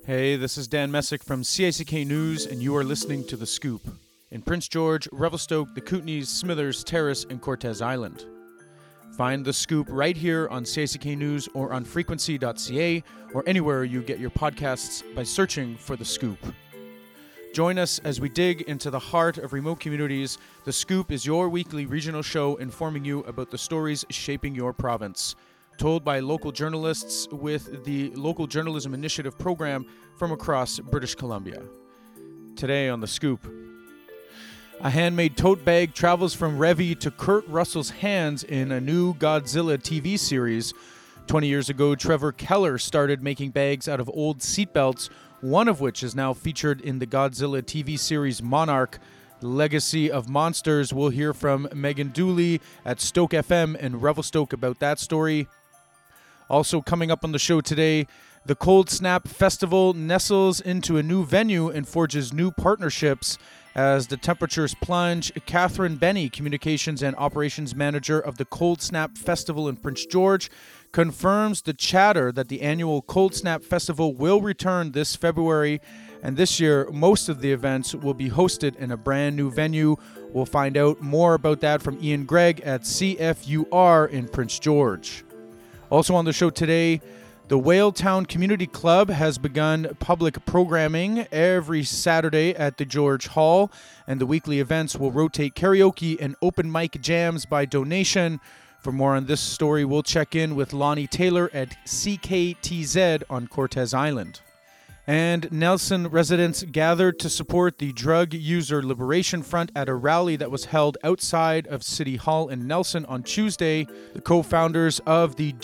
Hey, this is Dan Messick from CICK News, and you are listening to The Scoop in Prince George, Revelstoke, the Kootenays, Smithers, Terrace, and Cortes Island. Find The Scoop right here on CICK News or on frequency.ca or anywhere you get your podcasts by searching for The Scoop. Join us as we dig into the heart of remote communities. The Scoop is your weekly regional show informing you about the stories shaping your province, told by local journalists with the Local Journalism Initiative program from across British Columbia. Today on The Scoop, a handmade tote bag travels from Revy to Kurt Russell's hands in a new Godzilla TV series. 20 years ago, Trevor Keller started making bags out of old seatbelts, one of which is now featured in the Godzilla TV series Monarch. The Legacy of Monsters. We'll hear from Megan Dooley at Stoke FM and Revelstoke about that story. Also coming up on the show today, the Cold Snap Festival nestles into a new venue and forges new partnerships as the temperatures plunge. Catherine Benny, Communications and Operations Manager of the Cold Snap Festival in Prince George, confirms the chatter that the annual Cold Snap Festival will return this February, and this year most of the events will be hosted in a brand new venue. We'll find out more about that from Ian Gregg at CFUR in Prince George. Also on the show today, the Whaletown Community Club has begun public programming every Saturday at the George Hall, and the weekly events will rotate karaoke and open mic jams by donation. For more on this story, we'll check in with Lonnie Taylor at CKTZ on Cortes Island. And Nelson residents gathered to support the Drug User Liberation Front at a rally that was held outside of City Hall in Nelson on Tuesday. The co-founders of the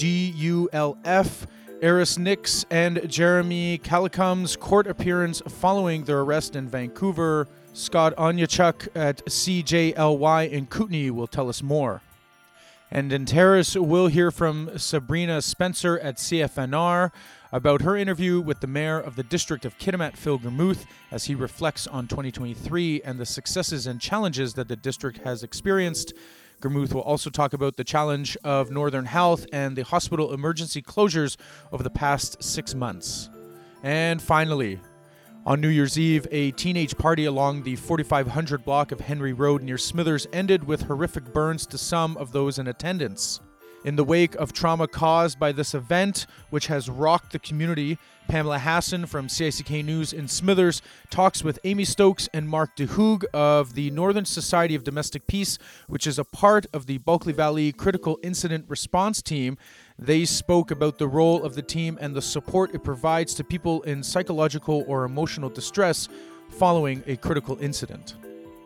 GULF, Eris Nix and Jeremy Calicum's court appearance following their arrest in Vancouver. Scott Onyachuk at CJLY in Kootenay will tell us more. And in Terrace, we'll hear from Sabrina Spencer at CFNR about her interview with the mayor of the district of Kitimat, Phil Gramuth, as he reflects on 2023 and the successes and challenges that the district has experienced. Gramuth will also talk about the challenge of Northern Health and the hospital emergency closures over the past 6 months. And finally, on New Year's Eve, a teenage party along the 4500 block of Henry Road near Smithers ended with horrific burns to some of those in attendance. In the wake of trauma caused by this event, which has rocked the community, Pamela Hassan from CICK News in Smithers talks with Amy Stokes and Mark DeHoog of the Northern Society of Domestic Peace, which is a part of the Bulkley Valley Critical Incident Response Team. They spoke about the role of the team and the support it provides to people in psychological or emotional distress following a critical incident.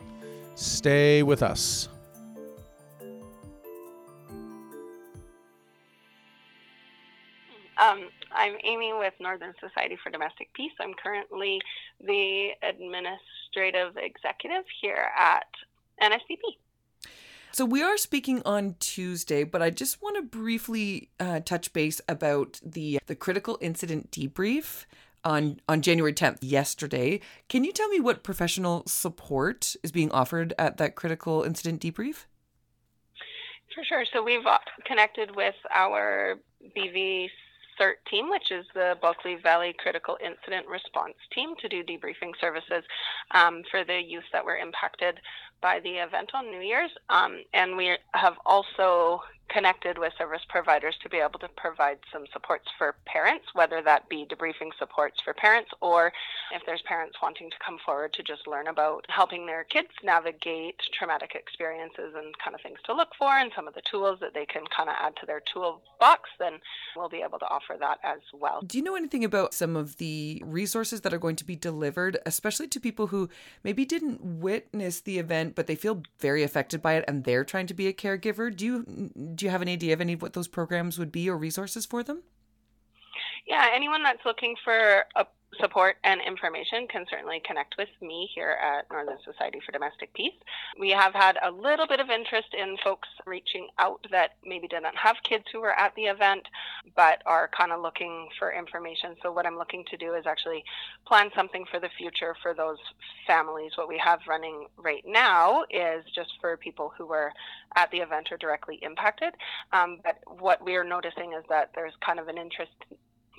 Stay with us. I'm Amy with Northern Society for Domestic Peace. I'm currently the administrative executive here at NSDP. So we are speaking on Tuesday, but I just want to briefly touch base about the critical incident debrief on January 10th, yesterday. Can you tell me what professional support is being offered at that critical incident debrief? For sure. So we've connected with our BV CERT team, which is the Bulkley Valley Critical Incident Response Team, to do debriefing services for the youth that were impacted by the event on New Year's. And we have also connected with service providers to be able to provide some supports for parents, whether that be debriefing supports for parents, or if there's parents wanting to come forward to just learn about helping their kids navigate traumatic experiences and kind of things to look for and some of the tools that they can kind of add to their toolbox, then we'll be able to offer that as well. Do you know anything about some of the resources that are going to be delivered, especially to people who maybe didn't witness the event, but they feel very affected by it and they're trying to be a caregiver? Do you have an idea of any of what those programs would be or resources for them? Yeah, anyone that's looking for support and information can certainly connect with me here at Northern Society for Domestic Peace. We have had a little bit of interest in folks reaching out that maybe didn't have kids who were at the event, but are kind of looking for information. So what I'm looking to do is actually plan something for the future for those families. What we have running right now is just for people who were at the event or directly impacted. But what we are noticing is that there's kind of an interest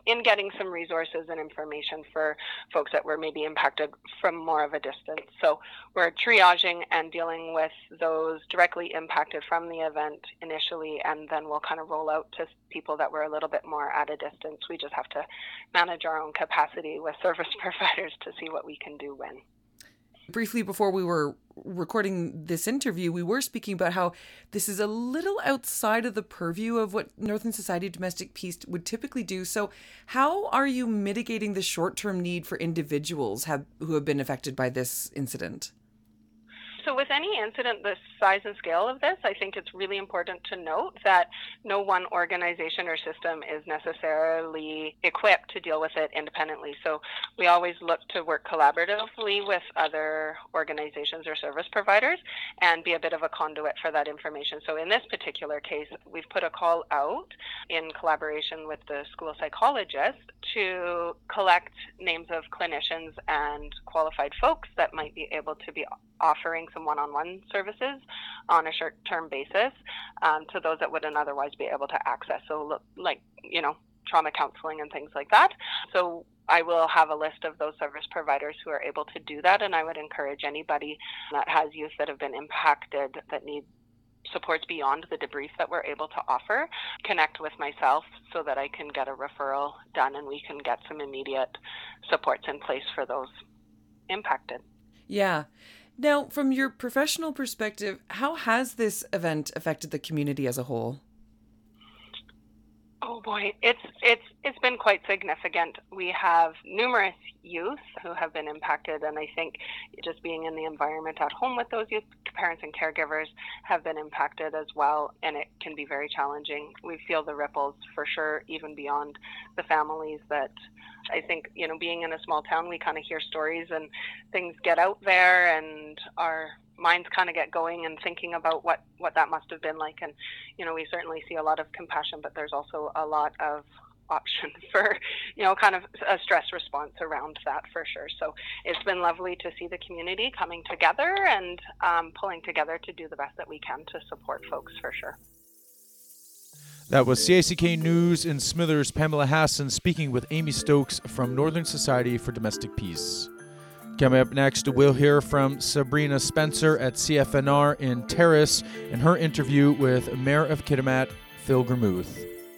in getting some resources and information for folks that were maybe impacted from more of a distance. So we're triaging and dealing with those directly impacted from the event initially, and then we'll kind of roll out to people that were a little bit more at a distance. We just have to manage our own capacity with service providers to see what we can do when. Briefly, before we were recording this interview, we were speaking about how this is a little outside of the purview of what Northern Society of Domestic Peace would typically do. So how are you mitigating the short-term need for individuals who have been affected by this incident? So with any incident the size and scale of this, I think it's really important to note that no one organization or system is necessarily equipped to deal with it independently. So we always look to work collaboratively with other organizations or service providers and be a bit of a conduit for that information. So in this particular case, we've put a call out in collaboration with the school psychologist to collect names of clinicians and qualified folks that might be able to be offering some one-on-one services on a short-term basis to those that wouldn't otherwise be able to access. So like, trauma counseling and things like that. So I will have a list of those service providers who are able to do that. And I would encourage anybody that has youth that have been impacted that need supports beyond the debrief that we're able to offer, connect with myself so that I can get a referral done and we can get some immediate supports in place for those impacted. Yeah. Now, from your professional perspective, how has this event affected the community as a whole? Oh boy, it's been quite significant. We have numerous youth who have been impacted, and I think just being in the environment at home with those youth, parents and caregivers have been impacted as well, and it can be very challenging. We feel the ripples for sure, even beyond the families that I think, being in a small town, we kind of hear stories and things get out there and our minds kind of get going and thinking about what that must have been like. And, we certainly see a lot of compassion, but there's also a lot of option for, kind of a stress response around that for sure. So it's been lovely to see the community coming together and pulling together to do the best that we can to support folks for sure. That was CICK News in Smithers' Pamela Hassan speaking with Amy Stokes from Northern Society for Domestic Peace. Coming up next, we'll hear from Sabrina Spencer at CFNR in Terrace in her interview with Mayor of Kitimat, Phil Gramuth.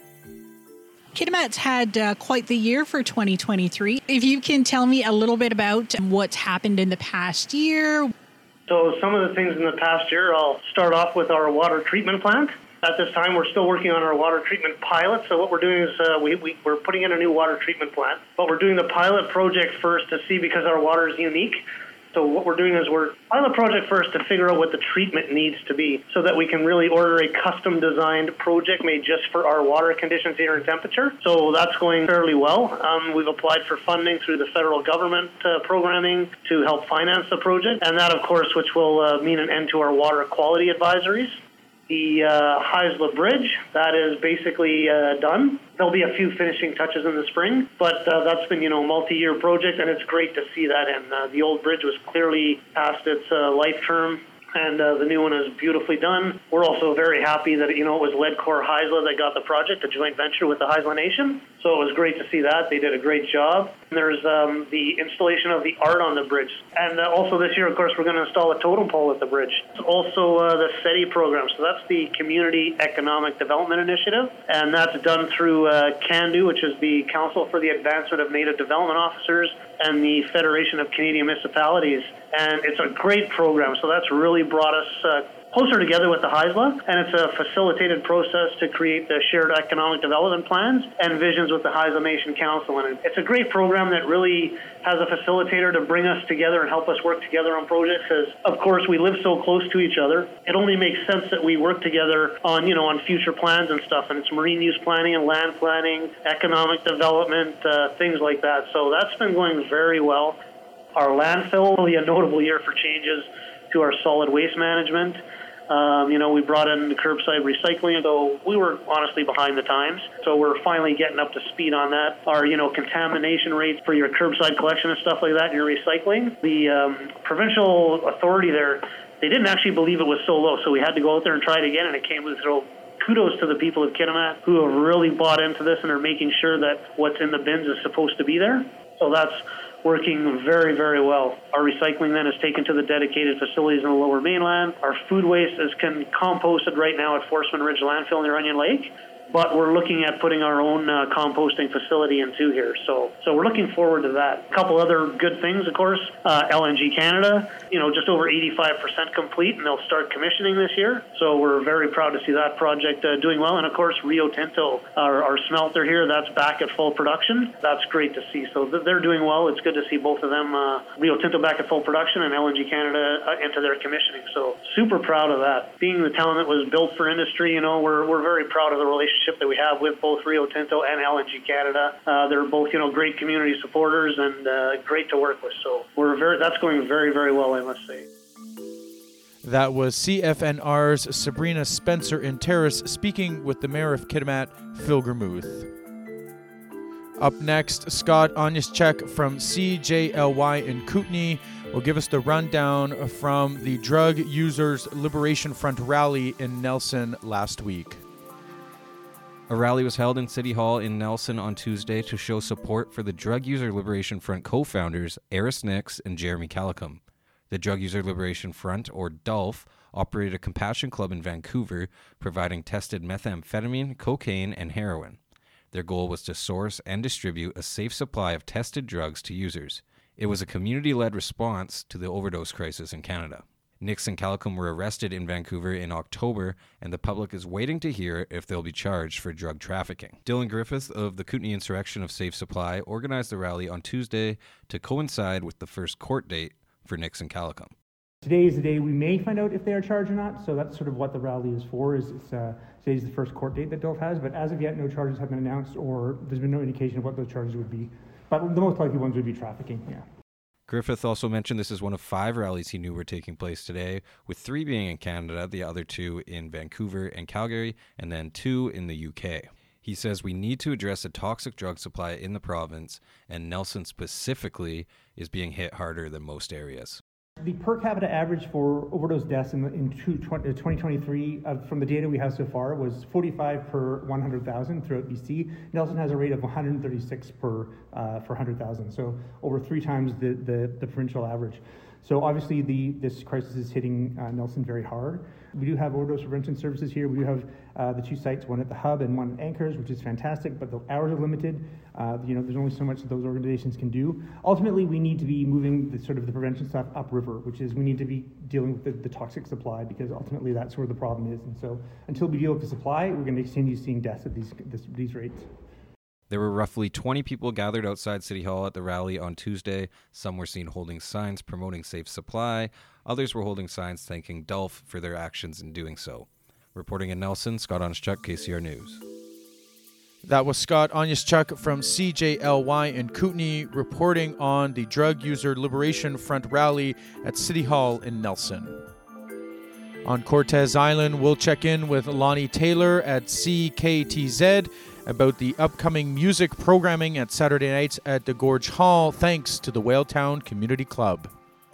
Kitimat's had quite the year for 2023. If you can tell me a little bit about what's happened in the past year. So some of the things in the past year, I'll start off with our water treatment plant. At this time, we're still working on our water treatment pilot. So what we're doing is we're putting in a new water treatment plant. But we're doing the pilot project first to see, because our water is unique. So what we're doing is we're pilot project first to figure out what the treatment needs to be so that we can really order a custom designed project made just for our water conditions here and temperature. So that's going fairly well. We've applied for funding through the federal government programming to help finance the project. And that, of course, which will mean an end to our water quality advisories. The Haisla Bridge, that is basically done. There'll be a few finishing touches in the spring, but that's been, a multi-year project, and it's great to see that. And the old bridge was clearly past its life term, and the new one is beautifully done. We're also very happy that, it was Ledcor Haisla that got the project, a joint venture with the Haisla Nation. So it was great to see that. They did a great job. And there's the installation of the art on the bridge. And also this year, of course, we're going to install a totem pole at the bridge. It's also the SETI program. So that's the Community Economic Development Initiative. And that's done through CANDO, which is the Council for the Advancement of Native Development Officers, and the Federation of Canadian Municipalities. And it's a great program. So that's really brought us closer together with the Haisla, and it's a facilitated process to create the shared economic development plans and visions with the Haisla Nation Council. And it's a great program that really has a facilitator to bring us together and help us work together on projects. As of course, we live so close to each other, it only makes sense that we work together on, on future plans and stuff. And it's marine use planning and land planning, economic development, things like that. So that's been going very well. Our landfill will be a notable year for changes to our solid waste management. We brought in the curbside recycling, though we were honestly behind the times. So we're finally getting up to speed on that. Our, contamination rates for your curbside collection and stuff like that and your recycling. The provincial authority there, they didn't actually believe it was so low. So we had to go out there and try it again, and it came through kudos to the people of Kitimat who have really bought into this and are making sure that what's in the bins is supposed to be there. So that's working very, very well. Our recycling then is taken to the dedicated facilities in the Lower Mainland. Our food waste is composted right now at Forceman Ridge Landfill near Onion Lake. But we're looking at putting our own composting facility into here. So we're looking forward to that. A couple other good things, of course. LNG Canada, just over 85% complete, and they'll start commissioning this year. So we're very proud to see that project doing well. And, of course, Rio Tinto, our smelter here, that's back at full production. That's great to see. So they're doing well. It's good to see both of them, Rio Tinto back at full production and LNG Canada into their commissioning. So super proud of that. Being the town that was built for industry, we're very proud of the relationship that we have with both Rio Tinto and LNG Canada. They're both, great community supporters and great to work with. So that's going very, very well, I must say. That was CFNR's Sabrina Spencer in Terrace speaking with the Mayor of Kitimat, Phil Gramuth. Up next, Scott Onyszczuk from CJLY in Kootenay will give us the rundown from the Drug Users Liberation Front rally in Nelson last week. A rally was held in City Hall in Nelson on Tuesday to show support for the Drug User Liberation Front co-founders Eris Nix and Jeremy Calicum. The Drug User Liberation Front, or DULF, operated a compassion club in Vancouver, providing tested methamphetamine, cocaine, and heroin. Their goal was to source and distribute a safe supply of tested drugs to users. It was a community-led response to the overdose crisis in Canada. Nix and Calicum were arrested in Vancouver in October, and the public is waiting to hear if they'll be charged for drug trafficking. Dylan Griffith of the Kootenay Insurrection of Safe Supply organized the rally on Tuesday to coincide with the first court date for Nix and Calicum. Today is the day we may find out if they are charged or not, so that's sort of what the rally is for. Today's the first court date that DULF has, but as of yet, no charges have been announced, or there's been no indication of what those charges would be. But the most likely ones would be trafficking, yeah. Griffith also mentioned this is one of 5 rallies he knew were taking place today, with 3 being in Canada, the other 2 in Vancouver and Calgary, and then 2 in the UK. He says we need to address a toxic drug supply in the province, and Nelson specifically is being hit harder than most areas. The per capita average for overdose deaths in 2023, from the data we have so far, was 45 per 100,000 throughout BC. Nelson has a rate of 136 for 100,000, so over 3 times the provincial average. So obviously this crisis is hitting Nelson very hard. We do have overdose prevention services here. We do have the 2 sites, one at the Hub and one at Anchors, which is fantastic, but the hours are limited. There's only so much that those organizations can do. Ultimately, we need to be moving the prevention stuff upriver, which is we need to be dealing with the toxic supply, because ultimately that's where the problem is. And so until we deal with the supply, we're going to continue seeing deaths at these rates. There were roughly 20 people gathered outside City Hall at the rally on Tuesday. Some were seen holding signs promoting safe supply. Others were holding signs thanking DULF for their actions in doing so. Reporting in Nelson, Scott Onyszczuk, KCR News. That was Scott Onyszczuk from CJLY in Kootenay reporting on the Drug User Liberation Front rally at City Hall in Nelson. On Cortez Island, we'll check in with Lonnie Taylor at CKTZ about the upcoming music programming at Saturday nights at the Gorge Hall, thanks to the Whaletown Community Club.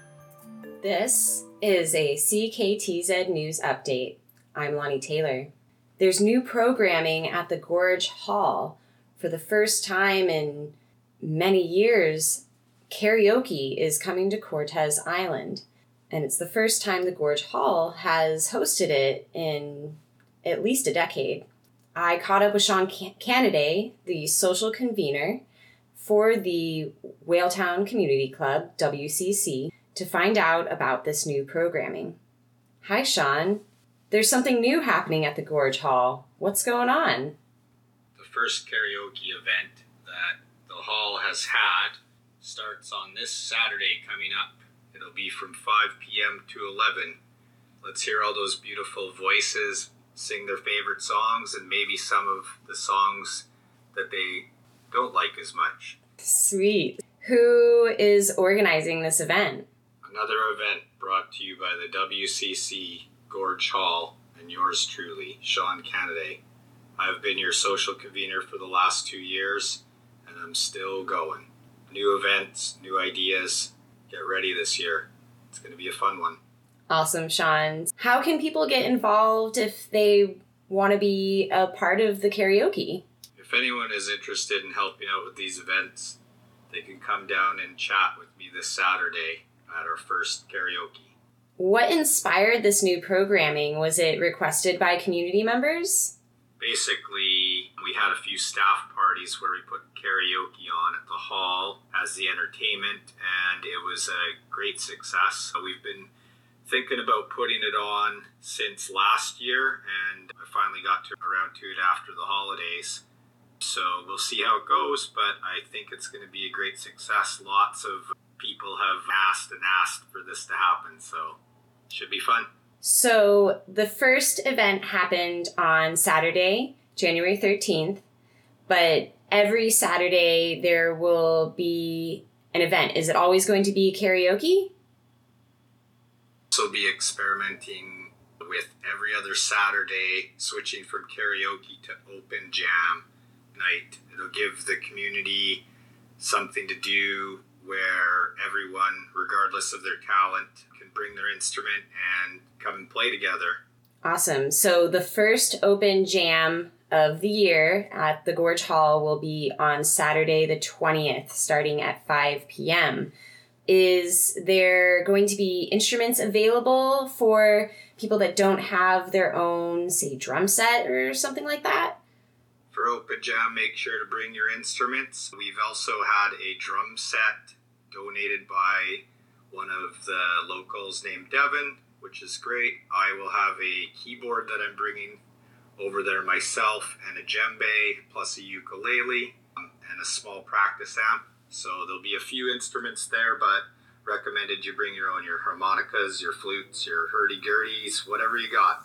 This is a CKTZ News Update. I'm Lonnie Taylor. There's new programming at the Gorge Hall. For the first time in many years, karaoke is coming to Cortez Island. And it's the first time the Gorge Hall has hosted it in at least a decade. I caught up with Sean Canaday, the social convener for the Whaletown Community Club, WCC, to find out about this new programming. Hi, Sean. There's something new happening at the Gorge Hall. What's going on? The first karaoke event that the hall has had starts on this Saturday coming up. It'll be from 5 p.m. to 11. Let's hear all those beautiful voices sing their favorite songs and maybe some of the songs that they don't like as much. Sweet. Who is organizing this event? Another event brought to you by the WCC, Gorge Hall, and yours truly, Sean Canaday. I've been your social convener for the last 2 years, and I'm still going. New events, new ideas. Get ready this year. It's going to be a fun one. Awesome, Sean. How can people get involved if they want to be a part of the karaoke. If anyone is interested in helping out with these events, they can come down and chat with me this Saturday at our first karaoke. What inspired this new programming? Was it requested by community members? Basically, we had a few staff parties where we put karaoke on at the hall as the entertainment, and it was a great success. We've been thinking about putting it on since last year, and I finally got around to it after the holidays. So we'll see how it goes, but I think it's going to be a great success. Lots of people have asked for this to happen, so it should be fun. So the first event happened on Saturday, January 13th, but every Saturday there will be an event. Is it always going to be karaoke? So be experimenting with every other Saturday, switching from karaoke to open jam night. It'll give the community something to do where everyone, regardless of their talent, can bring their instrument and come and play together. Awesome. So the first open jam of the year at the Gorge Hall will be on Saturday the 20th, starting at 5 p.m. Is there going to be instruments available for people that don't have their own, say, drum set or something like that? For Open Jam, make sure to bring your instruments. We've also had a drum set donated by one of the locals named Devin, which is great. I will have a keyboard that I'm bringing over there myself, and a djembe, plus a ukulele, and a small practice amp. So there'll be a few instruments there, but recommended you bring your own, your harmonicas, your flutes, your hurdy-gurdies, whatever you got.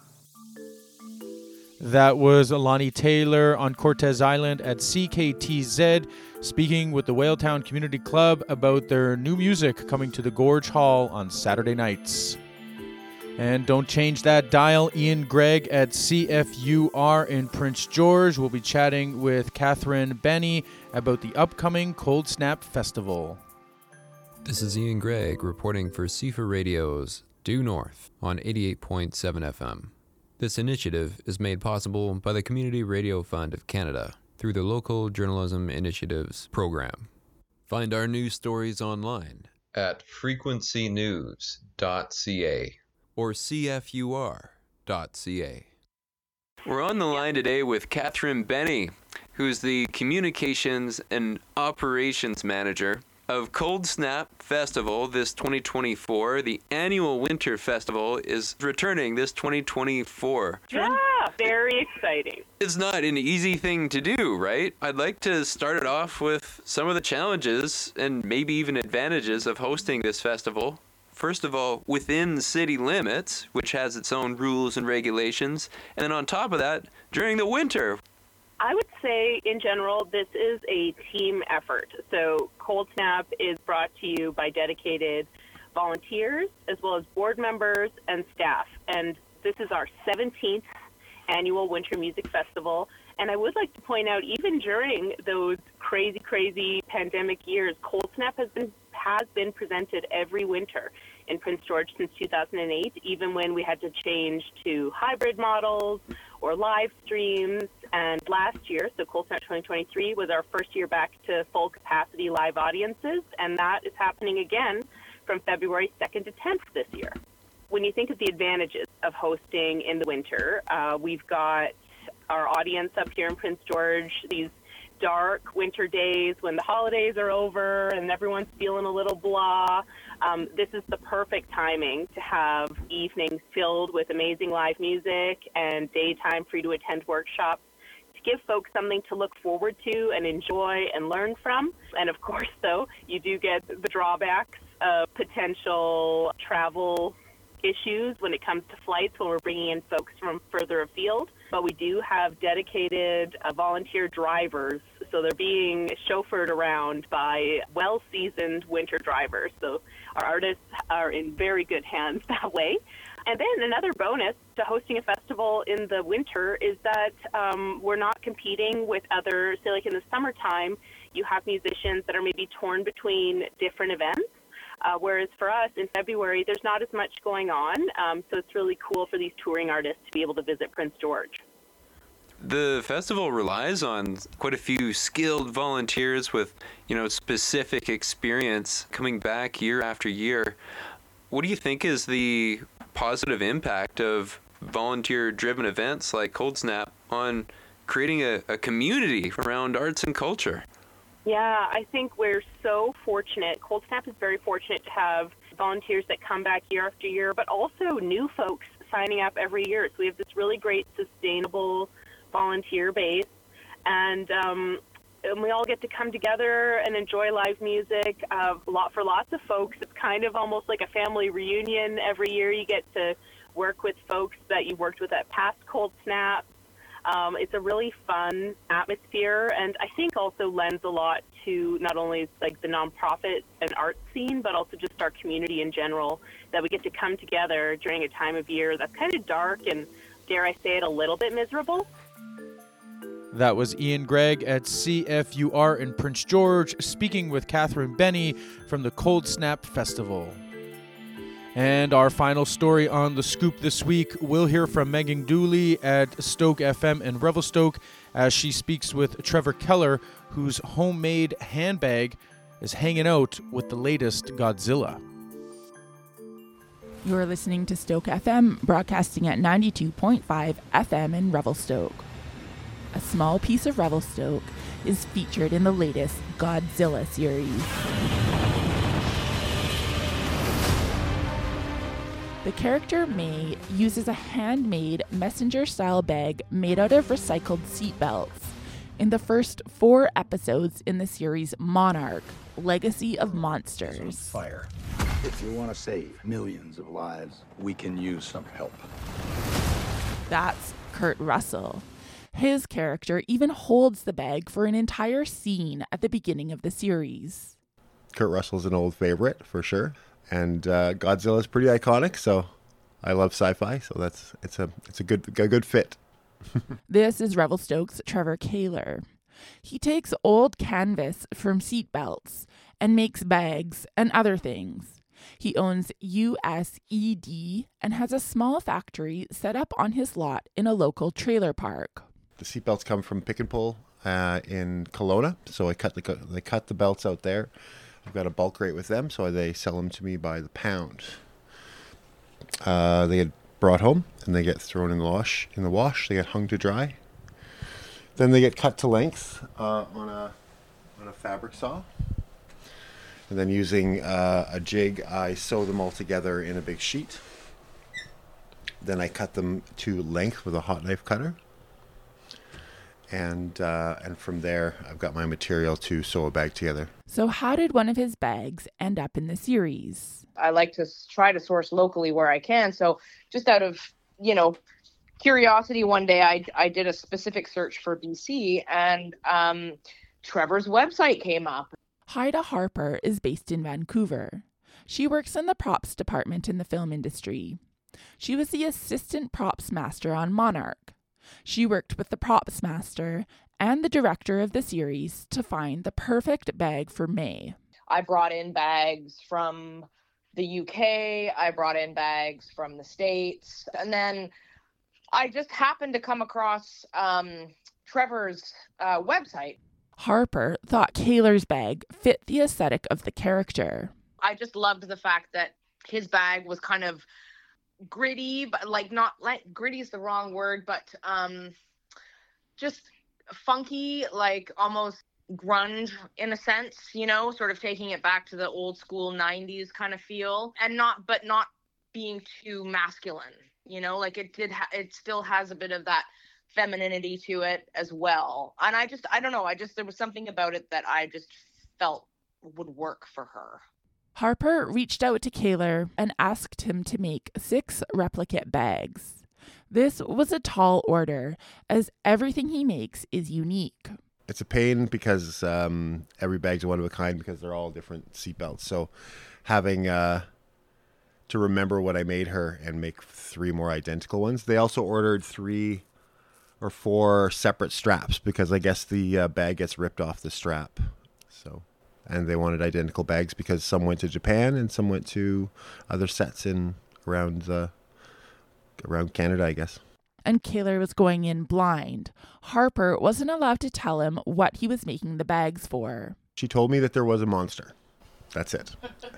That was Lonnie Taylor on Cortez Island at CKTZ, speaking with the Whaletown Community Club about their new music coming to the Gorge Hall on Saturday nights. And don't change that dial. Ian Gregg at CFUR in Prince George will be chatting with Catherine Benny about the upcoming Cold Snap Festival. This is Ian Gregg reporting for CFA Radio's Due North on 88.7 FM. This initiative is made possible by the Community Radio Fund of Canada through the Local Journalism Initiatives program. Find our news stories online at frequencynews.ca or cfur.ca. We're on the line today with Catherine Benny, who's the Communications and Operations Manager of Cold Snap Festival this 2024. The annual winter festival is returning this 2024. Yeah, very exciting. It's not an easy thing to do, right? I'd like to start it off with some of the challenges and maybe even advantages of hosting this festival. First of all, within city limits, which has its own rules and regulations, and then on top of that, during the winter. I would say, in general, this is a team effort. So Cold Snap is brought to you by dedicated volunteers, as well as board members and staff. And this is our 17th annual Winter Music Festival. And I would like to point out, even during those crazy pandemic years, Cold Snap has been presented every winter in Prince George since 2008, even when we had to change to hybrid models or live streams. And last year, so Cold Snap 2023, was our first year back to full capacity live audiences, and that is happening again from February 2nd to 10th this year. When you think of the advantages of hosting in the winter, we've got our audience up here in Prince George, these dark winter days when the holidays are over and everyone's feeling a little blah. This is the perfect timing to have evenings filled with amazing live music and daytime free to attend workshops to give folks something to look forward to and enjoy and learn from. And of course, though, you do get the drawbacks of potential travel issues when it comes to flights when we're bringing in folks from further afield. But we do have dedicated volunteer drivers, so they're being chauffeured around by well-seasoned winter drivers. So our artists are in very good hands that way. And then another bonus to hosting a festival in the winter is that we're not competing with other, say like in the summertime, you have musicians that are maybe torn between different events. Whereas for us in February, there's not as much going on. So it's really cool for these touring artists to be able to visit Prince George. The festival relies on quite a few skilled volunteers with, specific experience coming back year after year. What do you think is the positive impact of volunteer-driven events like Cold Snap on creating a community around arts and culture? Yeah, I think we're so fortunate. Cold Snap is very fortunate to have volunteers that come back year after year, but also new folks signing up every year. So we have this really great sustainable volunteer base, and we all get to come together and enjoy live music. For lots of folks, it's kind of almost like a family reunion. Every year you get to work with folks that you worked with at past Cold Snap. It's a really fun atmosphere, and I think also lends a lot to not only like the nonprofit and art scene, but also just our community in general, that we get to come together during a time of year that's kind of dark and, dare I say it, a little bit miserable. That was Ian Gregg at CFUR in Prince George, speaking with Catherine Benny from the Cold Snap Festival. And our final story on The Scoop this week, we'll hear from Megan Dooley at Stoke FM in Revelstoke as she speaks with Trevor Keller, whose homemade handbag is hanging out with the latest Godzilla. You're listening to Stoke FM, broadcasting at 92.5 FM in Revelstoke. A small piece of Revelstoke is featured in the latest Godzilla series. The character May uses a handmade messenger-style bag made out of recycled seatbelts in the first 4 episodes in the series Monarch, Legacy of Monsters. Fire. If you want to save millions of lives, we can use some help. That's Kurt Russell. His character even holds the bag for an entire scene at the beginning of the series. Kurt Russell's an old favorite, for sure. And Godzilla's pretty iconic, so I love sci-fi, so it's a good fit. This is Revelstoke's Trevor Kaler. He takes old canvas from seatbelts and makes bags and other things. He owns USED and has a small factory set up on his lot in a local trailer park. The seatbelts come from Pick and Pull in Kelowna, so they cut the belts out there. I've got a bulk rate with them, so they sell them to me by the pound. They get brought home, and they get thrown in the wash. They get hung to dry. Then they get cut to length on a fabric saw. And then using a jig, I sew them all together in a big sheet. Then I cut them to length with a hot knife cutter. And from there, I've got my material to sew a bag together. So how did one of his bags end up in the series? I like to try to source locally where I can. So just out of, curiosity, one day I did a specific search for BC, and Trevor's website came up. Haida Harper is based in Vancouver. She works in the props department in the film industry. She was the assistant props master on Monarch. She worked with the props master and the director of the series to find the perfect bag for May. I brought in bags from the UK, I brought in bags from the States, and then I just happened to come across Trevor's website. Harper thought Kaler's bag fit the aesthetic of the character. I just loved the fact that his bag was kind of gritty, but gritty is the wrong word, but just funky, like almost grunge in a sense, sort of taking it back to the old school 90s kind of feel, and not being too masculine, it still has a bit of that femininity to it as well. And I don't know, there was something about it that I just felt would work for her. Harper reached out to Kaler and asked him to make 6 replicate bags. This was a tall order, as everything he makes is unique. It's a pain because every bag's one of a kind because they're all different seatbelts. So having to remember what I made her and make 3 more identical ones. They also ordered 3 or 4 separate straps because I guess the bag gets ripped off the strap. And they wanted identical bags because some went to Japan and some went to other sets around Canada, I guess. and Kaler was going in blind. Harper wasn't allowed to tell him what he was making the bags for. She told me that there was a monster. That's it.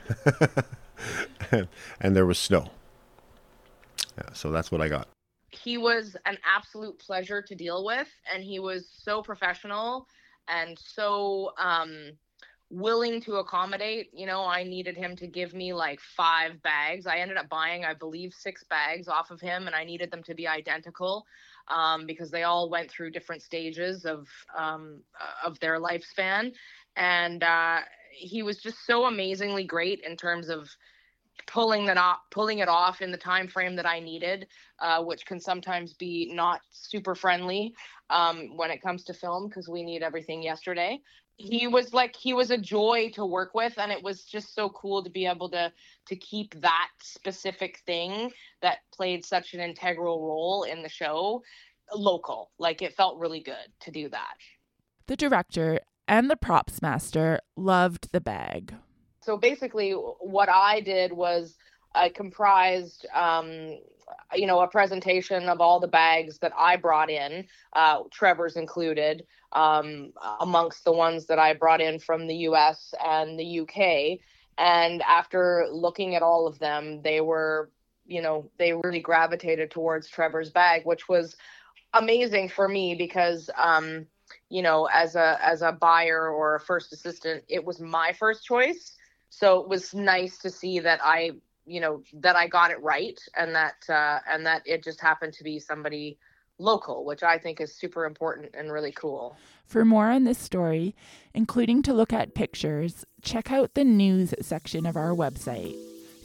And there was snow. Yeah, so that's what I got. He was an absolute pleasure to deal with, and he was so professional and so willing to accommodate. You know, I needed him to give me like 5 bags. I ended up buying, I believe, 6 bags off of him, and I needed them to be identical because they all went through different stages of their lifespan. And he was just so amazingly great in terms of pulling it off in the time frame that I needed, which can sometimes be not super friendly when it comes to film because we need everything yesterday. He was a joy to work with, and it was just so cool to be able to keep that specific thing that played such an integral role in the show local. Like, it felt really good to do that. The director and the props master loved the bag. So basically what I did was I comprised, a presentation of all the bags that I brought in, Trevor's included, amongst the ones that I brought in from the US and the UK. And after looking at all of them, they really gravitated towards Trevor's bag, which was amazing for me because, as a buyer or a first assistant, it was my first choice. So it was nice to see that I got it right, and that it just happened to be somebody local, which I think is super important and really cool. For more on this story, including to look at pictures, check out the news section of our website,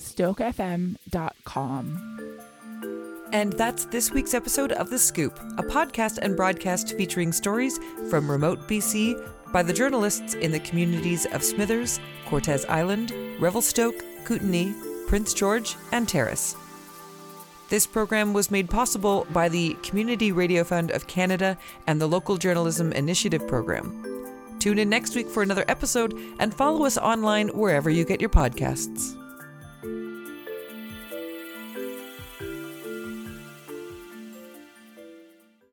stokefm.com. And that's this week's episode of The Scoop, a podcast and broadcast featuring stories from remote BC by the journalists in the communities of Smithers, Cortes Island, Revelstoke, Kootenay, Prince George, and Terrace. This program was made possible by the Community Radio Fund of Canada and the Local Journalism Initiative program. Tune in next week for another episode and follow us online wherever you get your podcasts.